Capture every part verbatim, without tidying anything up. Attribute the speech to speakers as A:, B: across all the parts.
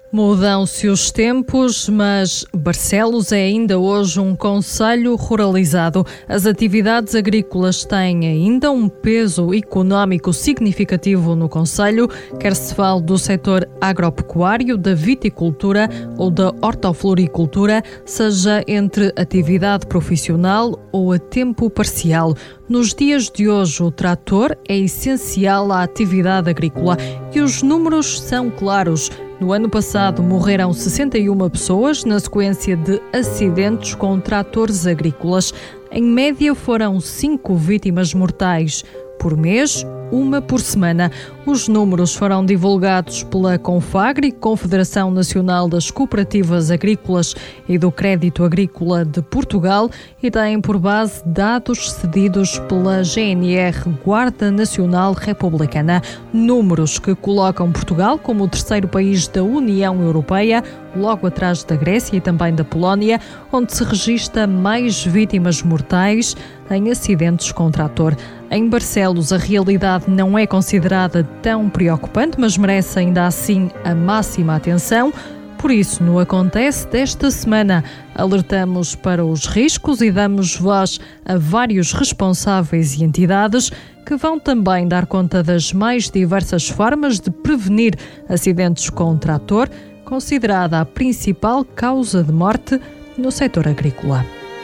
A: Mudam-se os tempos, mas Barcelos é ainda hoje um concelho ruralizado. As atividades agrícolas têm ainda um peso económico significativo no concelho, quer se fale do setor agropecuário, da viticultura ou da hortofloricultura, seja entre atividade profissional ou a tempo parcial. Nos dias de hoje, o trator é essencial à atividade agrícola e os números são claros. No ano passado, morreram sessenta e uma pessoas na sequência de acidentes com tratores agrícolas. Em média, foram cinco vítimas mortais por mês, uma por semana. Os números foram divulgados pela Confagri, Confederação Nacional das Cooperativas Agrícolas e do Crédito Agrícola de Portugal, e têm por base dados cedidos pela G N R, Guarda Nacional Republicana. Números que colocam Portugal como o terceiro país da União Europeia, logo atrás da Grécia e também da Polónia, onde se registra mais vítimas mortais em acidentes com trator. Em Barcelos, a realidade não é considerada tão preocupante, mas merece ainda assim a máxima atenção. Por isso, no Acontece desta semana, alertamos para os riscos e damos voz a vários responsáveis e entidades que vão também dar conta das mais diversas formas de prevenir acidentes com trator, considerada a principal causa de morte no setor agrícola.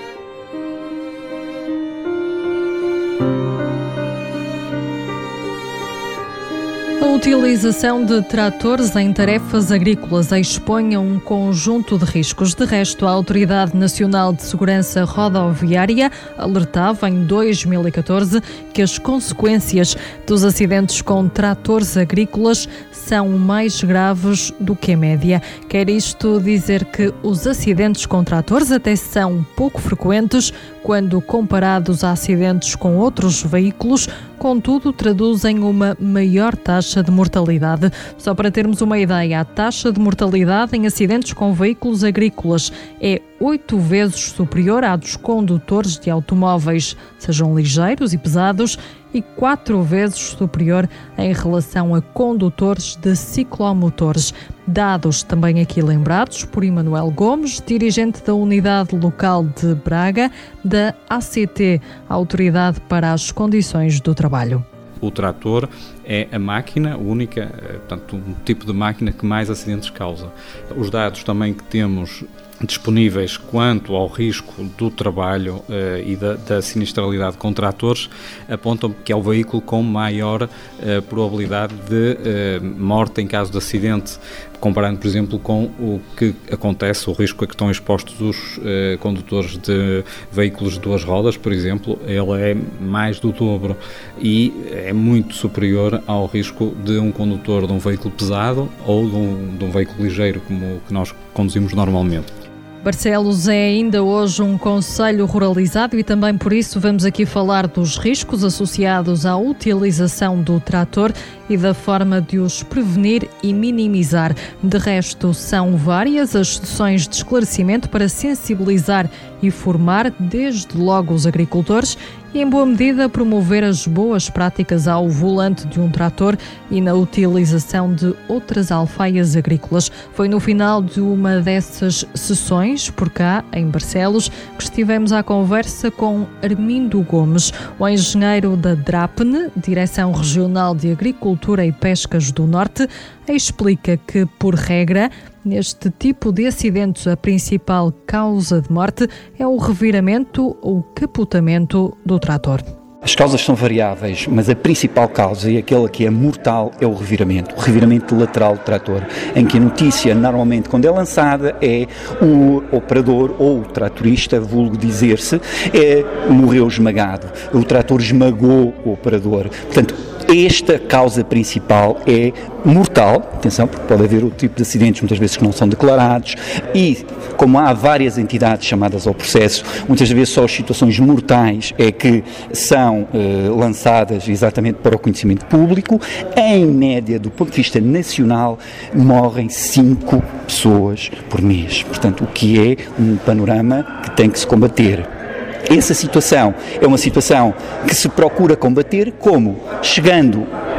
A: A utilização de tratores em tarefas agrícolas expõe a um conjunto de riscos. De resto, a Autoridade Nacional de Segurança Rodoviária alertava em dois mil e catorze que as consequências dos acidentes com tratores agrícolas são mais graves do que a média. Quer isto dizer que os acidentes com tratores até são pouco frequentes quando comparados a acidentes com outros veículos, contudo, traduzem uma maior taxa de mortalidade. Só para termos uma ideia, a taxa de mortalidade em acidentes com veículos agrícolas é oito vezes superior à dos condutores de automóveis, sejam ligeiros e pesados, e quatro vezes superior em relação a condutores de ciclomotores. Dados também aqui lembrados por Emanuel Gomes, dirigente da Unidade Local de Braga, da A C T, Autoridade para as Condições do Trabalho.
B: O trator é a máquina única, portanto, um tipo de máquina que mais acidentes causa. Os dados também que temos disponíveis quanto ao risco do trabalho eh, e da, da sinistralidade com tratores apontam que é o veículo com maior eh, probabilidade de eh, morte em caso de acidente, comparando, por exemplo, com o que acontece, o risco a que estão expostos os eh, condutores de veículos de duas rodas, por exemplo, ele é mais do dobro e é muito superior ao risco de um condutor de um veículo pesado ou de um, de um veículo ligeiro, como o que nós conduzimos normalmente.
A: Barcelos é ainda hoje um concelho ruralizado e também por isso vamos aqui falar dos riscos associados à utilização do trator e da forma de os prevenir e minimizar. De resto, são várias as sessões de esclarecimento para sensibilizar e formar desde logo os agricultores e, em boa medida, promover as boas práticas ao volante de um trator e na utilização de outras alfaias agrícolas. Foi no final de uma dessas sessões, por cá, em Barcelos, que estivemos à conversa com Armindo Gomes, o engenheiro da DRAPN, Direção Regional de Agricultura e Pescas do Norte, explica que, por regra, neste tipo de acidentes, a principal causa de morte é o reviramento ou capotamento do trator.
C: As causas são variáveis, mas a principal causa e aquela que é mortal é o reviramento, o reviramento lateral do trator, em que a notícia, normalmente, quando é lançada, é o operador ou o tratorista, vulgo dizer-se, é, morreu esmagado, o trator esmagou o operador. Portanto, esta causa principal é mortal, atenção, porque pode haver outro tipo de acidentes, muitas vezes que não são declarados, e como há várias entidades chamadas ao processo, muitas vezes só as situações mortais é que são eh, lançadas exatamente para o conhecimento público. Em média, do ponto de vista nacional, morrem cinco pessoas por mês, portanto, o que é um panorama que tem que se combater. Essa situação é uma situação que se procura combater como? Chegando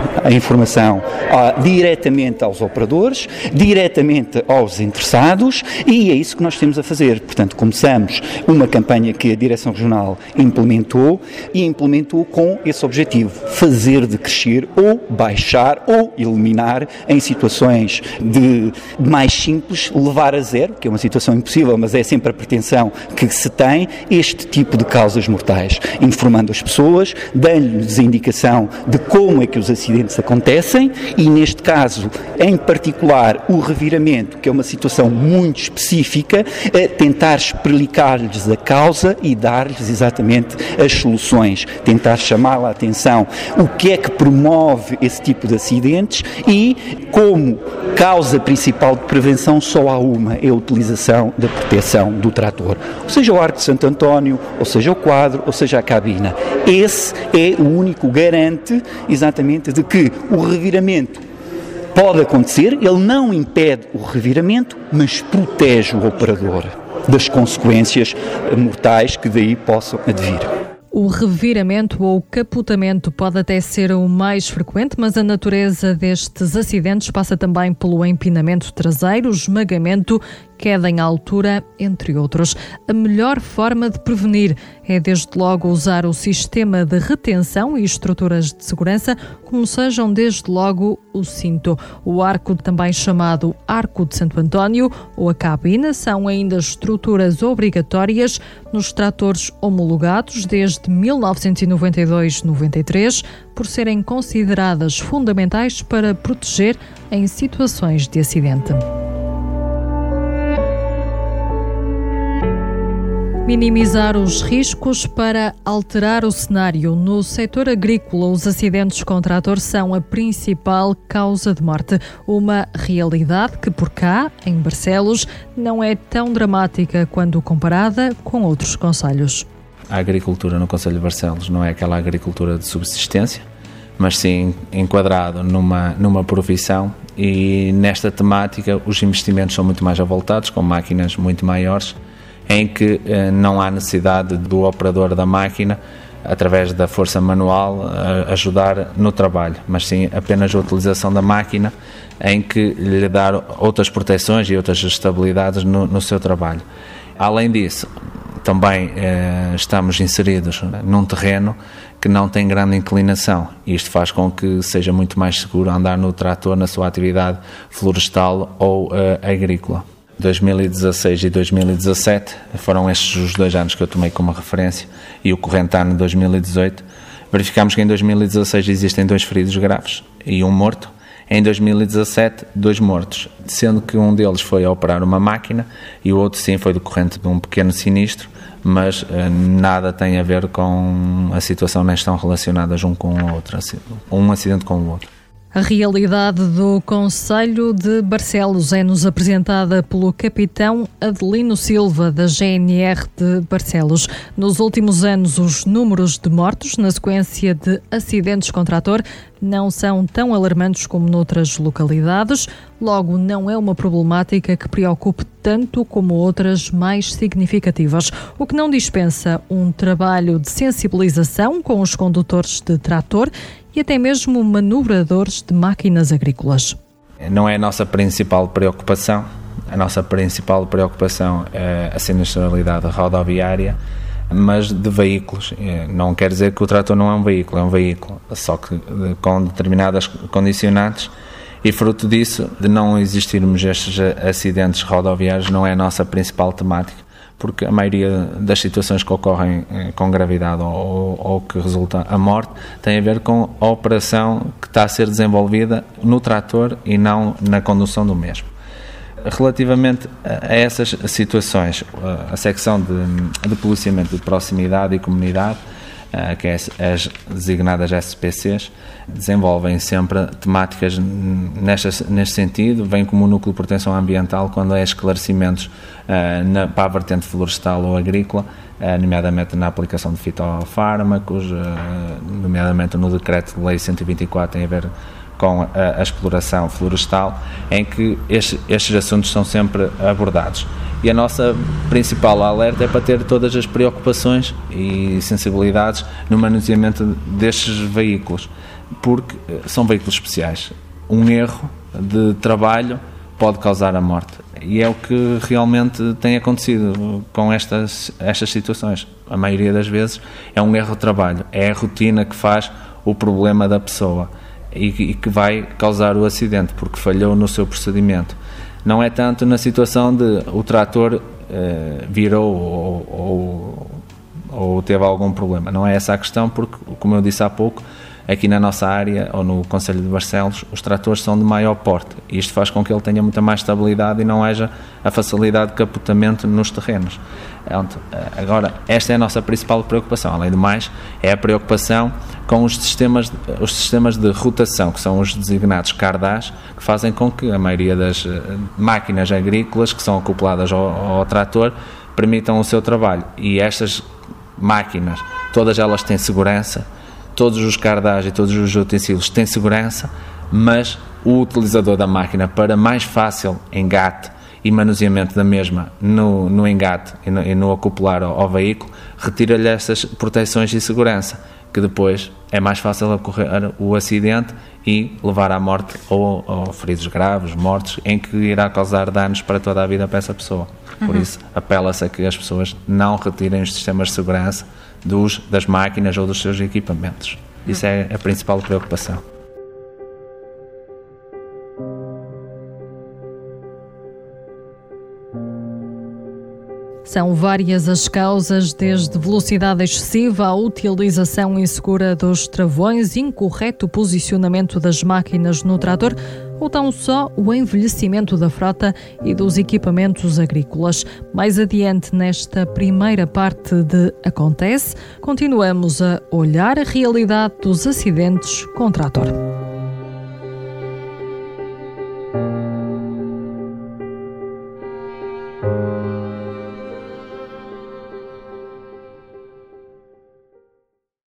C: a informação uh, diretamente aos operadores, diretamente aos interessados, e é isso que nós temos a fazer. Portanto, começamos uma campanha que a Direção Regional implementou e implementou com esse objetivo, fazer decrescer ou baixar ou eliminar em situações de mais simples, levar a zero, que é uma situação impossível, mas é sempre a pretensão que se tem, este tipo de causas mortais, informando as pessoas, dando-lhes a indicação de como é que os acidentes acontecem e, neste caso, em particular, o reviramento, que é uma situação muito específica, é tentar explicar-lhes a causa e dar-lhes exatamente as soluções, tentar chamar a atenção o que é que promove esse tipo de acidentes e, como causa principal de prevenção, só há uma, é a utilização da proteção do trator, ou seja, o arco de Santo António, ou seja, o quadro, ou seja, a cabina. Esse é o único garante, exatamente, de que o reviramento pode acontecer, ele não impede o reviramento, mas protege o operador das consequências mortais que daí possam advir.
A: O reviramento ou capotamento pode até ser o mais frequente, mas a natureza destes acidentes passa também pelo empinamento traseiro, esmagamento, queda em altura, entre outros. A melhor forma de prevenir é, desde logo, usar o sistema de retenção e estruturas de segurança, como sejam, desde logo, o cinto. O arco, também chamado Arco de Santo António, ou a cabina, são ainda estruturas obrigatórias nos tratores homologados desde mil novecentos e noventa e dois a noventa e três, por serem consideradas fundamentais para proteger em situações de acidente. Minimizar os riscos para alterar o cenário. No setor agrícola, os acidentes com trator são a principal causa de morte. Uma realidade que por cá, em Barcelos, não é tão dramática quando comparada com outros concelhos.
D: A agricultura no concelho de Barcelos não é aquela agricultura de subsistência, mas sim enquadrado numa, numa profissão, e nesta temática os investimentos são muito mais avultados, com máquinas muito maiores, em que eh, não há necessidade do operador da máquina, através da força manual, a ajudar no trabalho, mas sim apenas a utilização da máquina, em que lhe dar outras proteções e outras estabilidades no, no seu trabalho. Além disso, também eh, estamos inseridos num terreno que não tem grande inclinação. Isto faz com que seja muito mais seguro andar no trator na sua atividade florestal ou eh, agrícola. dois mil e dezasseis e dois mil e dezassete foram estes os dois anos que eu tomei como referência, e o corrente ano dois mil e dezoito. Verificámos que em dois mil e dezasseis existem dois feridos graves e um morto. Em dois mil e dezassete, dois mortos, sendo que um deles foi a operar uma máquina e o outro sim foi decorrente de um pequeno sinistro, mas eh, nada tem a ver com a situação, nem estão relacionadas um com o outro, um acidente com o outro.
A: A realidade do concelho de Barcelos é-nos apresentada pelo capitão Adelino Silva, da G N R de Barcelos. Nos últimos anos, os números de mortos na sequência de acidentes com trator não são tão alarmantes como noutras localidades, logo não é uma problemática que preocupe tanto como outras mais significativas, o que não dispensa um trabalho de sensibilização com os condutores de trator e até mesmo manobradores de máquinas agrícolas.
D: Não é a nossa principal preocupação. A nossa principal preocupação é a sinistralidade rodoviária, mas de veículos. Não quer dizer que o trator não é um veículo, é um veículo, só que com determinadas condicionantes, e fruto disso, de não existirmos estes acidentes rodoviários, não é a nossa principal temática, porque a maioria das situações que ocorrem com gravidade ou, ou que resulta a morte tem a ver com a operação que está a ser desenvolvida no trator e não na condução do mesmo. Relativamente a essas situações, a secção de, de policiamento de proximidade e comunidade, que é as designadas S P Cs, desenvolvem sempre temáticas neste, neste sentido, vem como um núcleo de proteção ambiental quando é esclarecimentos uh, na, para a vertente florestal ou agrícola, uh, nomeadamente na aplicação de fitofármacos, uh, nomeadamente no decreto de lei cento e vinte e quatro, tem a ver com a, a exploração florestal, em que estes, estes assuntos são sempre abordados. E a nossa principal alerta é para ter todas as preocupações e sensibilidades no manuseamento destes veículos. porque são veículos especiais. Um erro de trabalho pode causar a morte. E é o que realmente tem acontecido com estas, estas situações. A maioria das vezes é um erro de trabalho, é a rotina que faz o problema da pessoa e, e que vai causar o acidente, porque falhou no seu procedimento. Não é tanto na situação de o trator eh, virou ou, ou, ou teve algum problema. Não é essa a questão, porque, como eu disse há pouco, aqui na nossa área, ou no Concelho de Barcelos, os tratores são de maior porte. E isto faz com que ele tenha muita mais estabilidade e não haja a facilidade de capotamento nos terrenos. Agora, esta é a nossa principal preocupação. Além do mais, é a preocupação com os sistemas, os sistemas de rotação, que são os designados cardás, que fazem com que a maioria das máquinas agrícolas que são acopladas ao, ao trator permitam o seu trabalho. E estas máquinas, todas elas têm segurança, todos os cardás e todos os utensílios têm segurança, mas o utilizador da máquina, para mais fácil engate e manuseamento da mesma no, no engate e no, e no acoplar ao, ao veículo, retira-lhe essas proteções de segurança, que depois é mais fácil ocorrer o acidente e levar à morte ou, ou feridos graves, mortes, em que irá causar danos para toda a vida para essa pessoa. Por uhum. isso, apela-se a que as pessoas não retirem os sistemas de segurança dos, das máquinas ou dos seus equipamentos. Isso é a principal preocupação.
A: São várias as causas, desde velocidade excessiva à utilização insegura dos travões, incorreto posicionamento das máquinas no trator ou tão só o envelhecimento da frota e dos equipamentos agrícolas. Mais adiante, nesta primeira parte de Acontece, continuamos a olhar a realidade dos acidentes com trator.